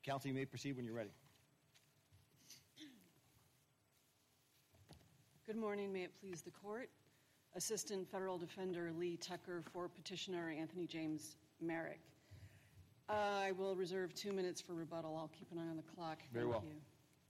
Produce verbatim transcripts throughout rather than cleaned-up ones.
Counsel, you may proceed when you're ready. Good morning. May it please the Court. Assistant Federal Defender Lee Tucker for Petitioner Anthony James Merrick. Uh, I will reserve two minutes for rebuttal. I'll keep an eye on the clock. Very Thank well. you.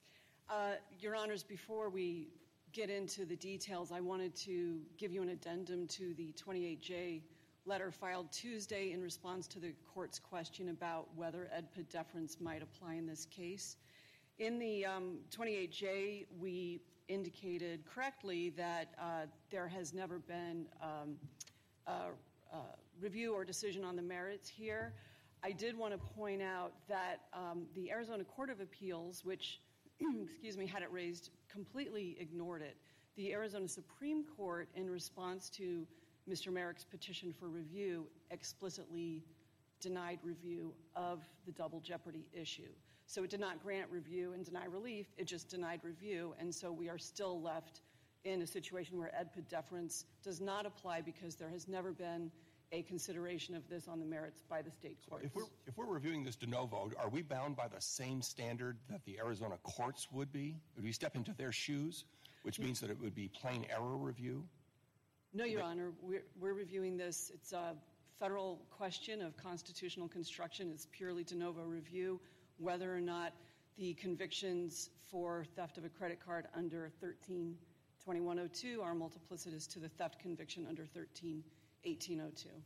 Uh, Your Honors, before we get into the details, I wanted to give you an addendum to the twenty-eight J letter filed Tuesday in response to the Court's question about whether E D P A deference might apply in this case. In the um, twenty-eight J, we indicated correctly that uh, there has never been um, a, a review or decision on the merits here. I did want to point out that um, the Arizona Court of Appeals, which, excuse me, had it raised, completely ignored it. The Arizona Supreme Court, in response to Mister Merrick's petition for review, explicitly denied review of the double jeopardy issue. So it did not grant review and deny relief, it just denied review, and so we are still left in a situation where E D P A deference does not apply because there has never been a consideration of this on the merits by the state courts. So if we're, if we're reviewing this de novo, are we bound by the same standard that the Arizona courts would be? Would we step into their shoes, which means that it would be plain error review? No, Your Honor. We're, we're reviewing this. It's a federal question of constitutional construction. It's purely de novo review, whether or not the convictions for theft of a credit card under thirteen twenty-one oh two are multiplicitous to the theft conviction under thirteen eighteen oh two.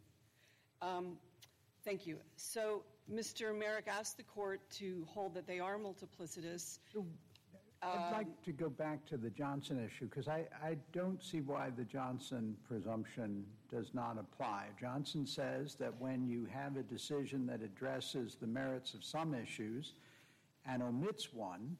Um, thank you. So Mister Merrick asked the court to hold that they are multiplicitous. I'd um, like to go back to the Johnson issue because I, I don't see why the Johnson presumption does not apply. Johnson says that when you have a decision that addresses the merits of some issues and omits one,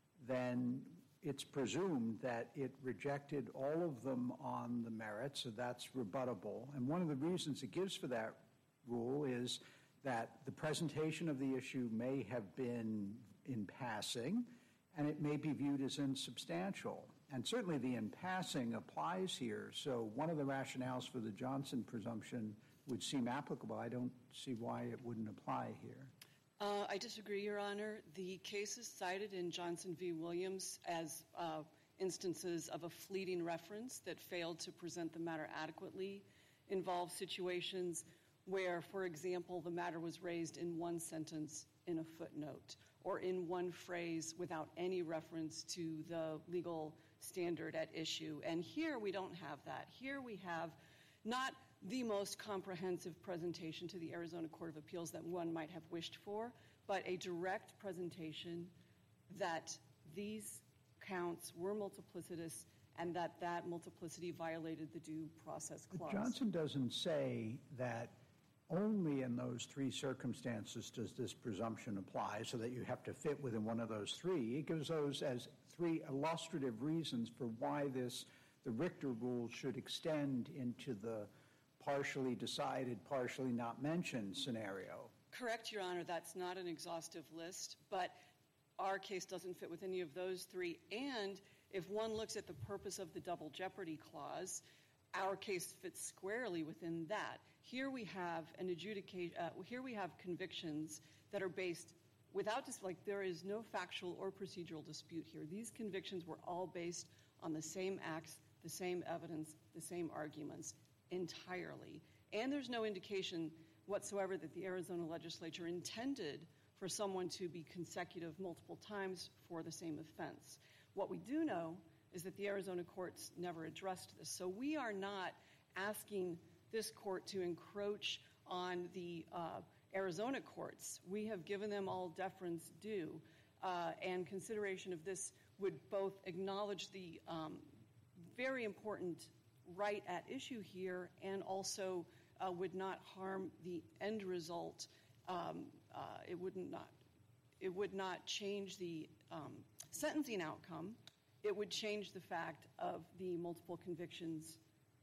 then it's presumed that it rejected all of them on the merits, so that's rebuttable. And one of the reasons it gives for that rule is that the presentation of the issue may have been in passing, and it may be viewed as insubstantial. And certainly the in passing applies here, so one of the rationales for the Johnson presumption would seem applicable. I don't see why it wouldn't apply here. Uh, I disagree, Your Honor. The cases cited in Johnson v. Williams as uh, instances of a fleeting reference that failed to present the matter adequately involve situations where, for example, the matter was raised in one sentence in a footnote or in one phrase without any reference to the legal standard at issue. And here we don't have that. Here we have not the most comprehensive presentation to the Arizona Court of Appeals that one might have wished for, but a direct presentation that these counts were multiplicitous and that that multiplicity violated the due process clause. But Johnson doesn't say that only in those three circumstances does this presumption apply, so that you have to fit within one of those three. It gives those as three illustrative reasons for why this, the Richter rule should extend into the partially decided, partially not mentioned scenario. Correct, Your Honor. That's not an exhaustive list, but our case doesn't fit with any of those three. And if one looks at the purpose of the double jeopardy clause, our case fits squarely within that. Here we have an adjudicate. Uh, here we have convictions that are based without just like there is no factual or procedural dispute here. These convictions were all based on the same acts, the same evidence, the same arguments entirely. And there's no indication whatsoever that the Arizona legislature intended for someone to be consecutive multiple times for the same offense. What we do know is that the Arizona courts never addressed this. So we are not asking this court to encroach on the uh, Arizona courts. We have given them all deference due, uh, and consideration of this would both acknowledge the um, very important right at issue here and also uh, would not harm the end result. Um, uh, it would not, it would not change the um, sentencing outcome. It would change the fact of the multiple convictions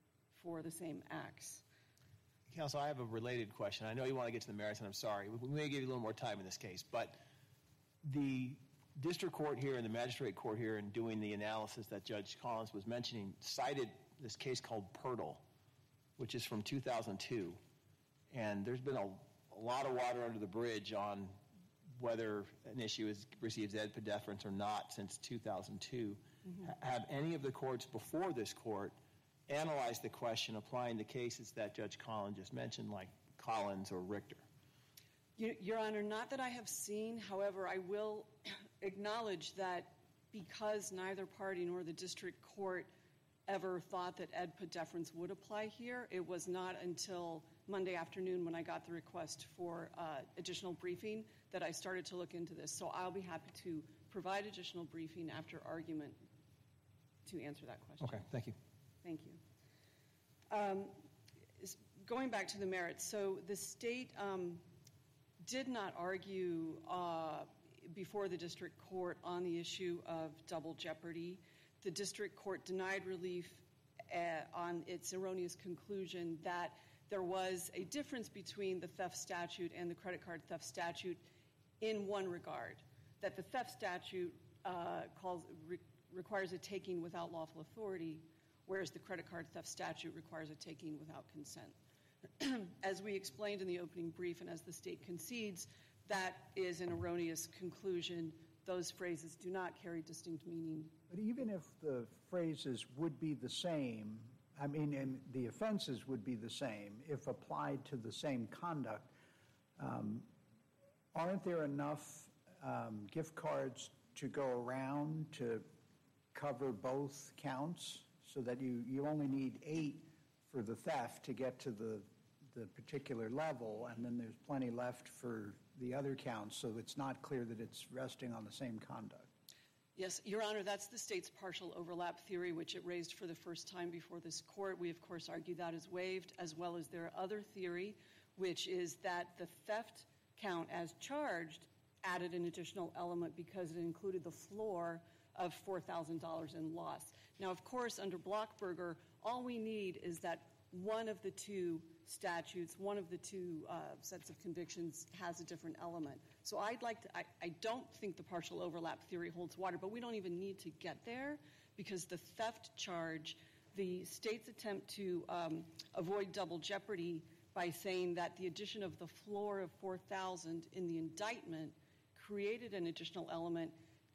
for the same acts. Counsel, I have a related question. I know you want to get to the merits, and I'm sorry. We may give you a little more time in this case, but the district court here and the magistrate court here in doing the analysis that Judge Collins was mentioning cited this case called Pirtle, which is from two thousand two. And there's been a, a lot of water under the bridge on whether an issue is, receives ed deference or not since two thousand two. Mm-hmm. Have any of the courts before this court analyzed the question applying the cases that Judge Collins just mentioned, like Collins or Richter? Your Honor, not that I have seen. However, I will acknowledge that because neither party nor the district court ever thought that ed deference would apply here, it was not until Monday afternoon when I got the request for uh, additional briefing that I started to look into this. So I'll be happy to provide additional briefing after argument to answer that question. Okay, thank you. Thank you. Um, going back to the merits, so the state um, did not argue uh, before the district court on the issue of double jeopardy. The district court denied relief uh, on its erroneous conclusion that there was a difference between the theft statute and the credit card theft statute in one regard, that the theft statute uh, calls, re- requires a taking without lawful authority, whereas the credit card theft statute requires a taking without consent. As we explained in the opening brief and as the state concedes, that is an erroneous conclusion. Those phrases do not carry distinct meaning. But even if the phrases would be the same, I mean, and the offenses would be the same if applied to the same conduct, um, aren't there enough um, gift cards to go around to cover both counts so that you, you only need eight for the theft to get to the, the particular level, and then there's plenty left for the other counts, so it's not clear that it's resting on the same conduct? Yes, Your Honor, that's the state's partial overlap theory, which it raised for the first time before this court. We, of course, argue that is waived, as well as their other theory, which is that the theft count as charged added an additional element because it included the floor of four thousand dollars in loss. Now, of course, under Blockberger, all we need is that one of the two statutes, one of the two uh, sets of convictions has a different element. So I'd like to, I, I don't think the partial overlap theory holds water, but we don't even need to get there because the theft charge, the state's attempt to um, avoid double jeopardy by saying that the addition of the floor of four thousand in the indictment created an additional element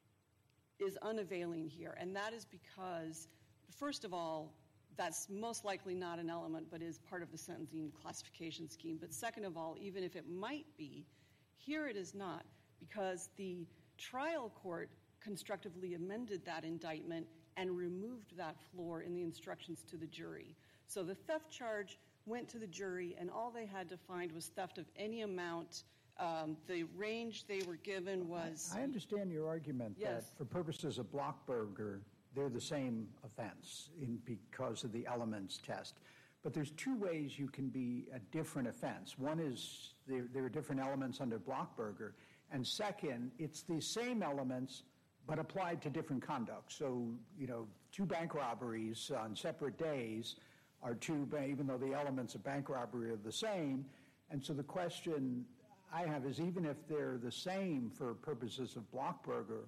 is unavailing here. And that is because, first of all, that's most likely not an element, but is part of the sentencing classification scheme. But second of all, even if it might be, here it is not, because the trial court constructively amended that indictment and removed that floor in the instructions to the jury. So the theft charge went to the jury, and all they had to find was theft of any amount. Um, the range they were given was... I, I understand your argument yes. that for purposes of Blockberger, they're the same offense in, because of the elements test. But there's two ways you can be a different offense. One is there, there are different elements under Blockberger. And second, it's the same elements, but applied to different conduct. So, you know, two bank robberies on separate days are two, even though the elements of bank robbery are the same. And so the question I have is, even if they're the same for purposes of Blockberger,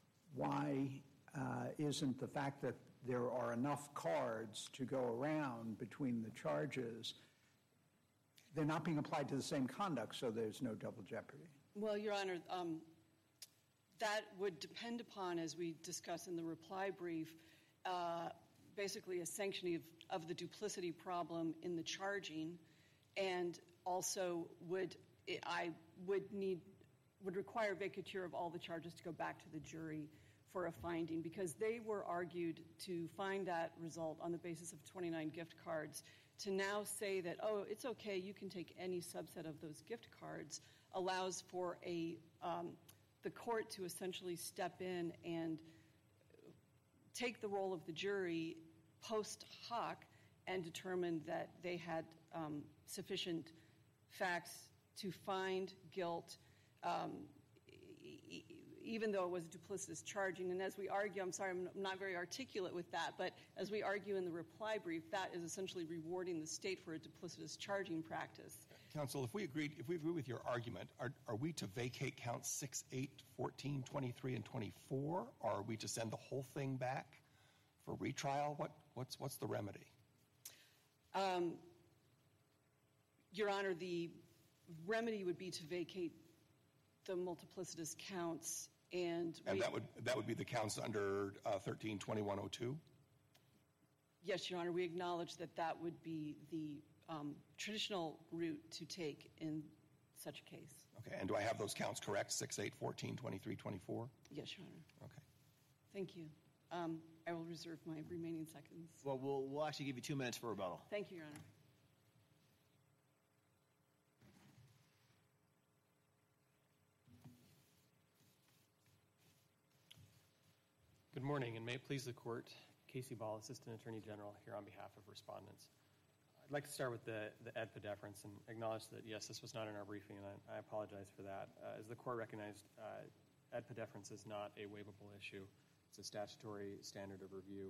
why uh, isn't the fact that there are enough cards to go around between the charges, they're not being applied to the same conduct, so there's no double jeopardy? Well, Your Honor, um, that would depend upon, as we discussed in the reply brief, uh, basically a sanctioning of, of the duplicity problem in the charging, and also would I would need would require vacatur of all the charges to go back to the jury for a finding, because they were argued to find that result on the basis of twenty-nine gift cards. To now say that, oh, it's okay, you can take any subset of those gift cards, allows for a um, the court to essentially step in and take the role of the jury post hoc and determine that they had um, sufficient facts to find guilt, um, e- even though it was duplicitous charging. And as we argue, I'm sorry, I'm not very articulate with that, but as we argue in the reply brief, that is essentially rewarding the state for a duplicitous charging practice. Counsel, if we agreed, if we agree with your argument, are, are we to vacate counts six, eight, fourteen, twenty-three, and twenty-four, or are we to send the whole thing back for retrial? What, what's, what's the remedy? Um, Your Honor, the remedy would be to vacate the multiplicitous counts, and And we- that would, that would be the counts under uh, thirteen twenty-one oh two? Yes, Your Honor, we acknowledge that that would be the um, traditional route to take in such a case. Okay, and do I have those counts correct, six, eight, fourteen, twenty-three, twenty-four? Yes, Your Honor. Okay. Thank you. Um, I will reserve my remaining seconds. Well, we'll, we'll actually give you two minutes for rebuttal. Thank you, Your Honor. Good morning, and may it please the Court, Casey Ball, Assistant Attorney General, here on behalf of respondents. I'd like to start with the, the E D P A deference and acknowledge that, yes, this was not in our briefing, and I, I apologize for that. Uh, as the Court recognized, uh, E D P A deference is not a waivable issue. It's a statutory standard of review.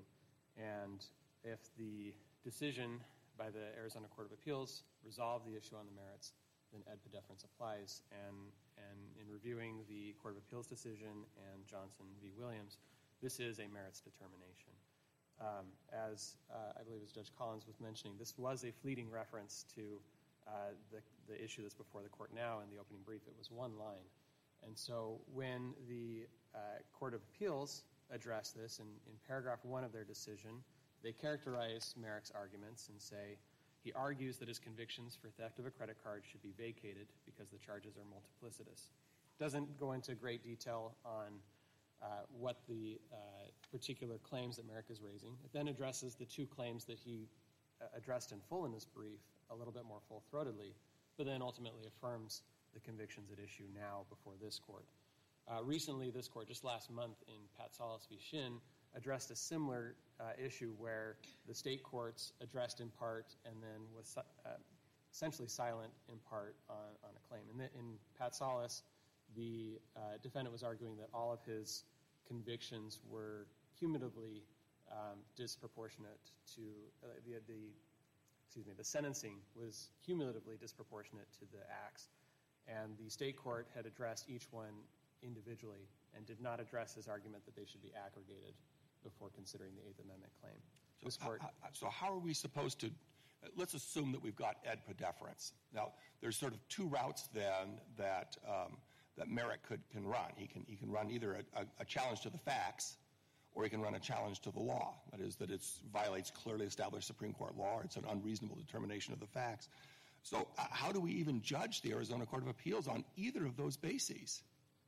And if the decision by the Arizona Court of Appeals resolved the issue on the merits, then E D P A deference applies. And, and in reviewing the Court of Appeals decision and Johnson v. Williams, this is a merits determination. Um, as uh, I believe as Judge Collins was mentioning, this was a fleeting reference to uh, the, the issue that's before the Court now. In the opening brief, it was one line. And so when the uh, Court of Appeals addressed this, in, in paragraph one of their decision, they characterize Merrick's arguments and say, he argues that his convictions for theft of a credit card should be vacated because the charges are multiplicitous. Doesn't go into great detail on Uh, what the uh, particular claims that Merrick is raising. It then addresses the two claims that he uh, addressed in full in this brief a little bit more full-throatedly, but then ultimately affirms the convictions at issue now before this Court. Uh, recently, this Court, just last month in Pat Salas v. Shin, addressed a similar uh, issue where the state courts addressed in part and then was uh, essentially silent in part on, on a claim. In, the, in Pat Salas, the uh, defendant was arguing that all of his convictions were cumulatively um, disproportionate to uh, the, the, excuse me, the sentencing was cumulatively disproportionate to the acts, and the state court had addressed each one individually and did not address his argument that they should be aggregated before considering the Eighth Amendment claim. So, This court, uh, uh, so how are we supposed to, uh, let's assume that we've got E D P A deference. Now, there's sort of two routes then that um, that Merrick could can run. He can he can run either a, a, a challenge to the facts, or he can run a challenge to the law. That is, that it violates clearly established Supreme Court law, or it's an unreasonable determination of the facts. So uh, how do we even judge the Arizona Court of Appeals on either of those bases?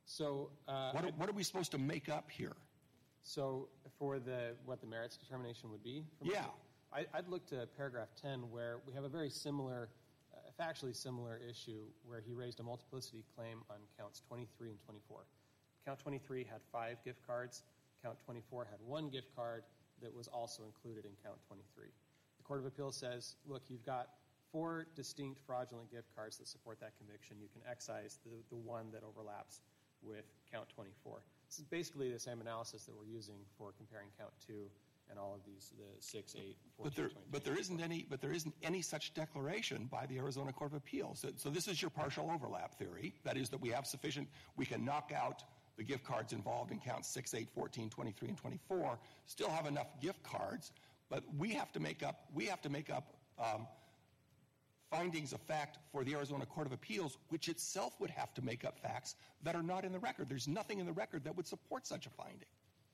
so uh, What are, what are we supposed to make up here? So for the what the merits determination would be? from Yeah. I, I'd look to paragraph ten where we have a very similar, uh, factually similar issue where he raised a multiplicity claim on counts twenty-three and twenty-four. Count twenty-three had five gift cards. Count twenty-four had one gift card that was also included in count twenty-three. The Court of Appeals says, look, you've got four distinct fraudulent gift cards that support that conviction. You can excise the, the one that overlaps with count twenty-four. This is basically the same analysis that we're using for comparing count two and all of these, the six, eight, But fourteen, there, twenty-two. but there isn't any, but there isn't any such declaration by the Arizona Court of Appeals. So, so this is your partial overlap theory. That is that we have sufficient, we can knock out the gift cards involved in counts six, eight, fourteen, twenty-three, and twenty-four, still have enough gift cards, but we have to make up, we have to make up um, findings of fact for the Arizona Court of Appeals, which itself would have to make up facts that are not in the record. There's nothing in the record that would support such a finding.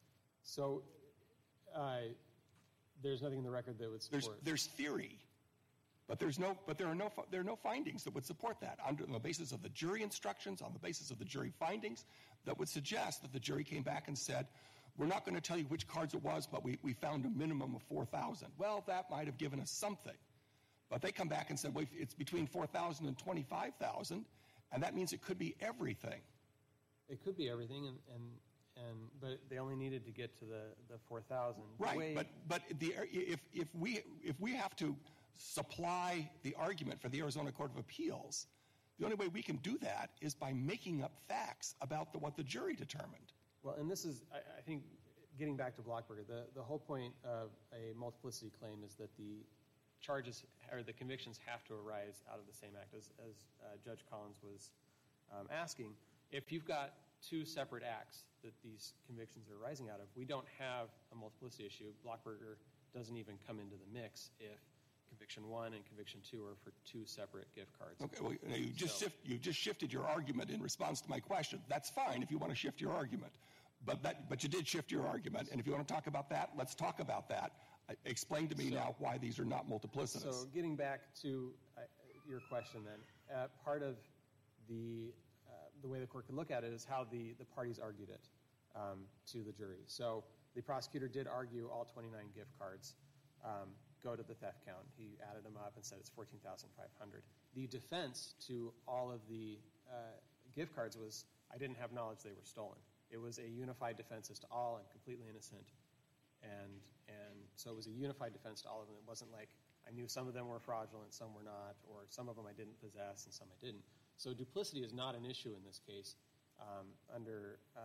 So uh, there's nothing in the record that would There's, support. there's theory, but there's no, but there are no, there are no findings that would support that on the basis of the jury instructions, on the basis of the jury findings, that would suggest that the jury came back and said, we're not going to tell you which cards it was, but we, we found a minimum of four thousand. Well, that might have given us something. But they come back and said, well, it's between four thousand and twenty-five thousand, and that means it could be everything. It could be everything, and, and, and but they only needed to get to the, the four thousand. Right, Way, but, but the, if, if, we, if we have to supply the argument for the Arizona Court of Appeals, the only way we can do that is by making up facts about the, what the jury determined. Well, and this is, I, I think, getting back to Blockberger, the, the whole point of a multiplicity claim is that the charges or the convictions have to arise out of the same act. As, as uh, Judge Collins was um, asking, if you've got two separate acts that these convictions are arising out of, we don't have a multiplicity issue. Blockberger doesn't even come into the mix if conviction one and conviction two are for two separate gift cards. Okay, well, you, know, you just So- shift, you just shifted your argument in response to my question. That's fine if you want to shift your argument, but that, but you did shift your argument, and if you want to talk about that, let's talk about that. Uh, Explain to me So- now why these are not multiplicitous. So getting back to uh, your question then, uh, part of the uh, the way the court could look at it is how the, the parties argued it um, to the jury. So the prosecutor did argue all twenty-nine gift cards um, go to the theft count. He added them up and said it's fourteen thousand five hundred. The defense to all of the uh, gift cards was, I didn't have knowledge they were stolen. It was a unified defense as to all. I'm completely innocent. And and so it was a unified defense to all of them. It wasn't like I knew some of them were fraudulent, some were not, or some of them I didn't possess and some I didn't. So duplicity is not an issue in this case. Um, under uh,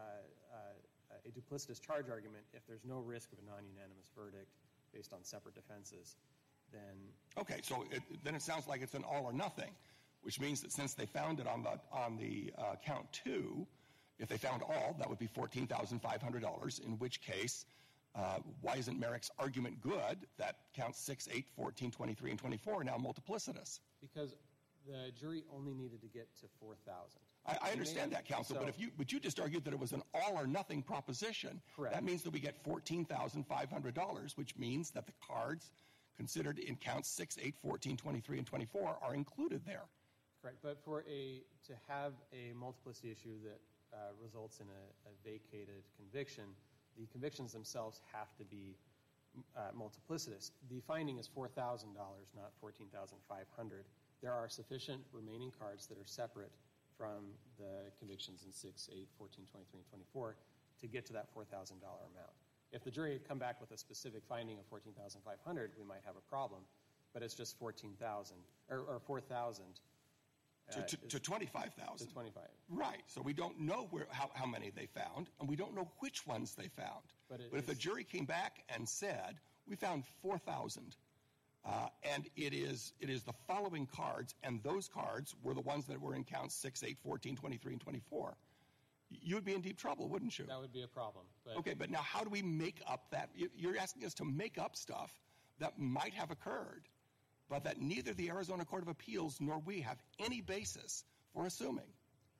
uh, a duplicitous charge argument, if there's no risk of a non-unanimous verdict based on separate defenses, then Okay, so it, then it sounds like it's an all or nothing, which means that since they found it on the on the uh, count two, if they found all, that would be fourteen thousand five hundred dollars. In which case, uh, why isn't Merrick's argument good that counts six, eight, fourteen, twenty-three, and twenty-four are now multiplicitous? because the jury only needed to get to four thousand. I, I understand that, counsel, So- but if you but you just argued that it was an all or nothing proposition. Correct. That means that we get fourteen thousand five hundred dollars, which means that the cards considered in counts six, eight, fourteen, twenty-three, and twenty-four are included there. Correct, but for a, to have a multiplicity issue that uh, results in a, a vacated conviction, the convictions themselves have to be uh, multiplicitous. The finding is four thousand dollars, not fourteen thousand five hundred dollars. There are sufficient remaining cards that are separate from the convictions in six, eight, fourteen, twenty-three, and twenty-four to get to that four thousand dollars amount. If the jury had come back with a specific finding of fourteen thousand five hundred dollars, we might have a problem, but it's just fourteen thousand dollars, or, or four thousand dollars. To, to, to twenty-five thousand. To twenty-five. Right. So we don't know where, how, how many they found, and we don't know which ones they found. But it if the is- jury came back and said, we found four thousand, uh, and it is, it is the following cards, and those cards were the ones that were in counts six, eight, fourteen, twenty-three, and twenty-four, you would be in deep trouble, wouldn't you? That would be a problem. But Okay, but now how do we make up that? you- You're asking us to make up stuff that might have occurred, but that neither the Arizona Court of Appeals nor we have any basis for assuming.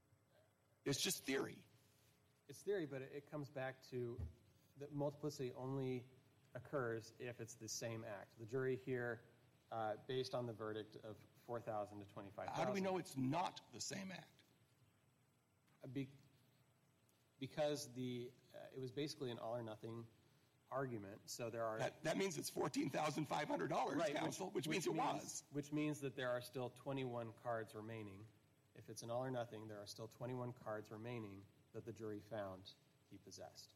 It's just theory. It's theory, but it, it comes back to that multiplicity only occurs if it's the same act. The jury here, uh, based on the verdict of four thousand to twenty-five thousand. How do we know it's not the same act? Be, because the uh, it was basically an all or nothing argument. So there are That, that means it's fourteen thousand five hundred dollars, right, counsel, which, means it was. Which means that there are still twenty-one cards remaining. If it's an all or nothing, there are still twenty-one cards remaining that the jury found he possessed.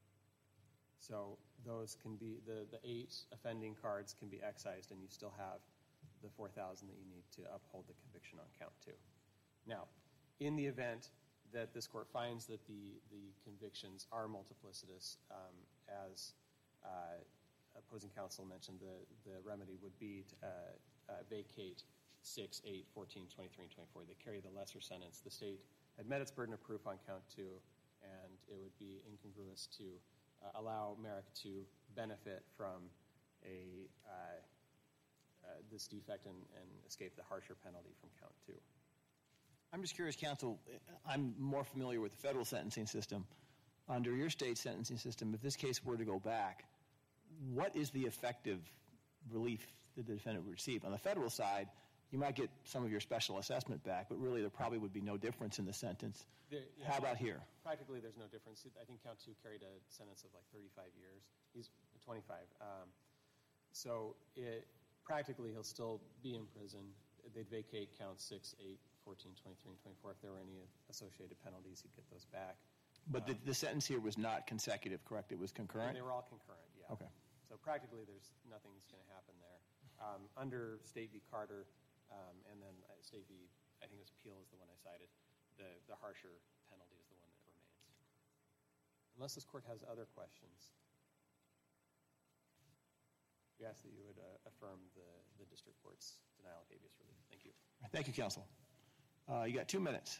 So those can be, the, the eight offending cards can be excised, and you still have the four thousand that you need to uphold the conviction on count two. Now, in the event that this court finds that the, the convictions are multiplicitous, um, as uh, opposing counsel mentioned, the, the remedy would be to uh, uh, vacate six, eight, fourteen, twenty-three, and twenty-four. They carry the lesser sentence. The state had met its burden of proof on count two, and it would be incongruous to uh, allow Merrick to benefit from a uh, uh, this defect and, and escape the harsher penalty from count two. I'm just curious, counsel, I'm more familiar with the federal sentencing system. Under your state sentencing system, if this case were to go back, what is the effective relief that the defendant would receive? On the federal side, you might get some of your special assessment back, but really there probably would be no difference in the sentence. There- yeah, How about here? Practically, there's no difference. I think count two carried a sentence of like thirty-five years. He's twenty-five. Um, so it, practically, he'll still be in prison. They'd vacate count six, eight, fourteen, twenty-three, and twenty-four. If there were any associated penalties, he'd get those back. But the, the sentence here was not consecutive, correct? It was concurrent? They were all concurrent, yeah. Okay. So practically, there's nothing that's going to happen there. Um, under State v. Carter, um, and then uh, State v. I think it was Peel is the one I cited. The the harsher penalty is the one that remains. Unless this court has other questions, we ask that you would uh, affirm the, the district court's denial of habeas relief. Thank you. Thank you, counsel. Uh, you got two minutes.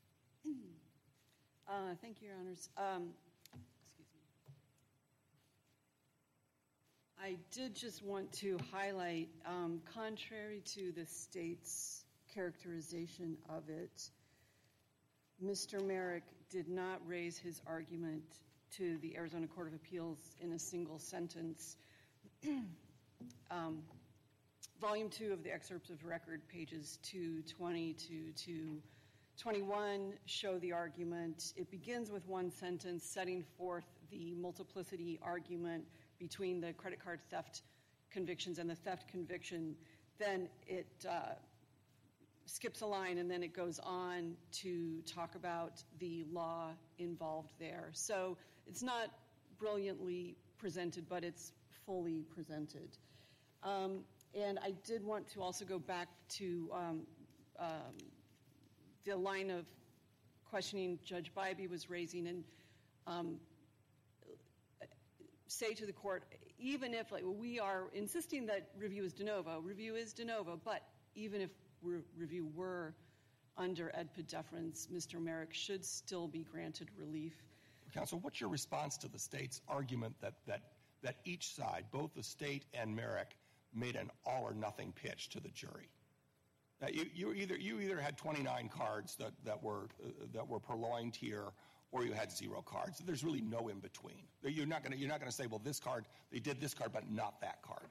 Uh, Thank you, Your Honors. Um, Excuse me. I did just want to highlight, um, contrary to the state's characterization of it, Mister Merrick did not raise his argument to the Arizona Court of Appeals in a single sentence. um, volume two of the excerpts of record, pages two twenty to two twenty-one, show the argument. It begins with one sentence setting forth the multiplicity argument between the credit card theft convictions and the theft conviction. Then it uh, skips a line, and then it goes on to talk about the law involved there. So it's not brilliantly presented, but it's fully presented. Um, and I did want to also go back to um, um, the line of questioning Judge Bybee was raising, and um, say to the court, even if, like, we are insisting that review is de novo, review is de novo, but even if re- review were under Ed P deference, Mister Merrick should still be granted relief. Counsel, what's your response to the state's argument that, that, that each side, both the state and Merrick, made an all-or-nothing pitch to the jury? That you, you, either, you either had twenty-nine cards that, that, were, uh, that were purloined here, or you had zero cards. There's really no in-between. You're not going you're not going to say, well, this card, they did this card, but not that card.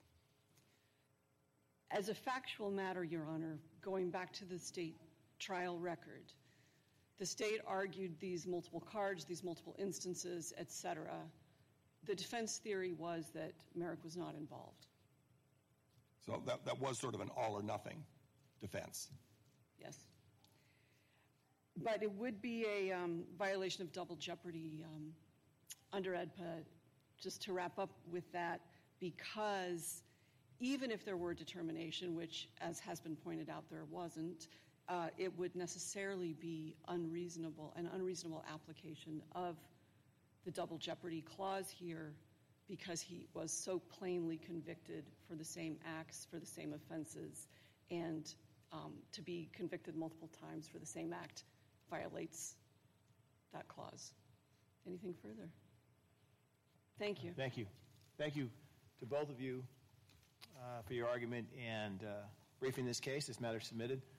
As a factual matter, Your Honor, going back to the state trial record, the state argued these multiple cards, these multiple instances, et cetera. The defense theory was that Merrick was not involved. So that, that was sort of an all-or-nothing defense. Yes. But it would be a um, violation of double jeopardy um, under E D P A, just to wrap up with that, because even if there were determination, which, as has been pointed out, there wasn't, uh, it would necessarily be unreasonable, an unreasonable application of the double jeopardy clause here, because he was so plainly convicted for the same acts, for the same offenses, and um, to be convicted multiple times for the same act violates that clause. Anything further? Thank you. Thank you. Thank you to both of you uh, for your argument and uh, briefing this case. This matter is submitted.